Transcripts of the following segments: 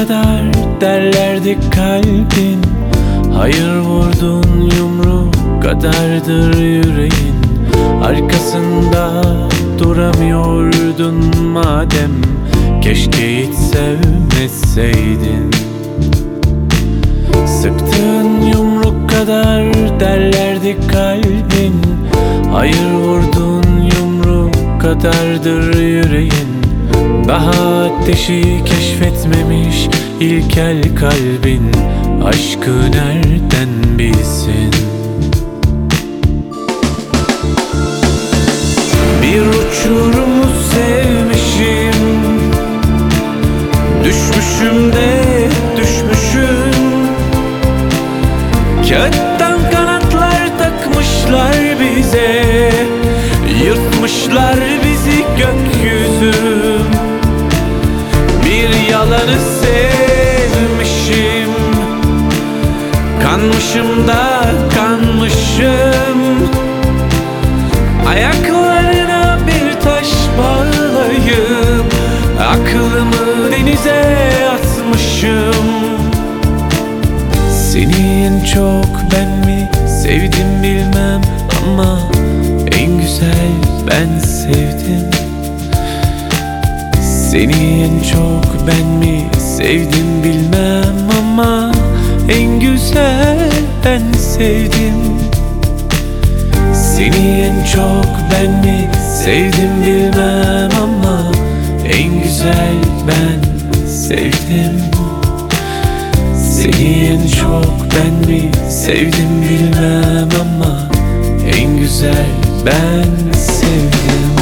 kadar derlerdi kalbin. Hayır vurdun yumruk kadardır yüreğin. Arkasında duramıyordun madem, keşke hiç sevmeseydin. Sıktığın yumruk kadar derlerdi kalbin. Hayır vurdun yumruk kadardır yüreğin. Daha ateşi keşfetmemiş ilkel kalbin aşkı nereden bilsin? Bir uçurumu sevmişim, düşmüşüm de düşmüşüm. Kağıttan kanatlar takmışlar bize, yırtmışlar bizi gökyüzüm. Bir yalanı sevmişim, kanmışım da kanmışım. Ayaklarına bir taş bağlayıp aklımı denize atmışım. Seni en çok ben mi sevdim bilmem, ama en güzel ben sevdim. Seni en çok ben mi sevdim bilmem, ama en güzel ben sevdim. Seni en çok ben mi sevdim bilmem, ama en güzel ben sevdim. Seni en çok ben mi sevdim bilmem, ama en güzel ben sevdim.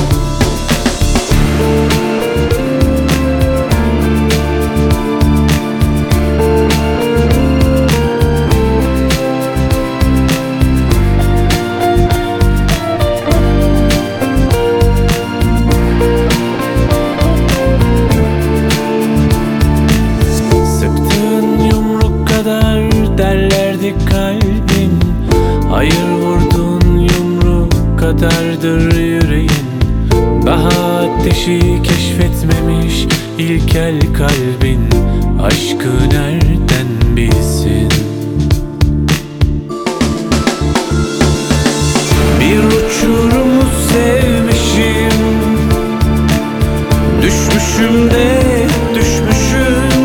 Derlerdi kalbin, hayır vurdun yumruk kadardır yüreğin. Daha ateşi keşfetmemiş ilkel kalbin aşkı nereden bilsin? Bir uçurumu sevmişim, düşmüşüm de düşmüşüm.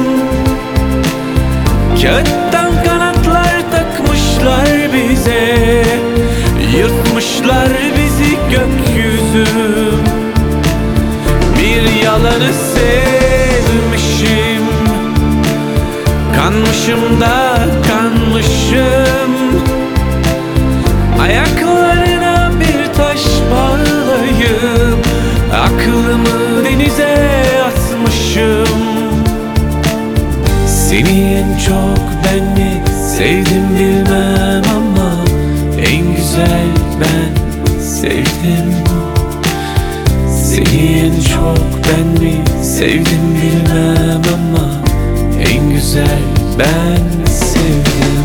Kağıttan kanatlar takmışlar bize, yırtmışlar bizi gökyüzüm. Bir yalanı sevmişim, kanmışım da kanmışım. Ayaklarına bir taş bağlayıp aklımı denize atmışım. Seni en çok ben mi sevdim bilmem, ama en güzel ben sevdim. Seni en çok ben mi sevdim bilmem, ama en güzel ben sevdim.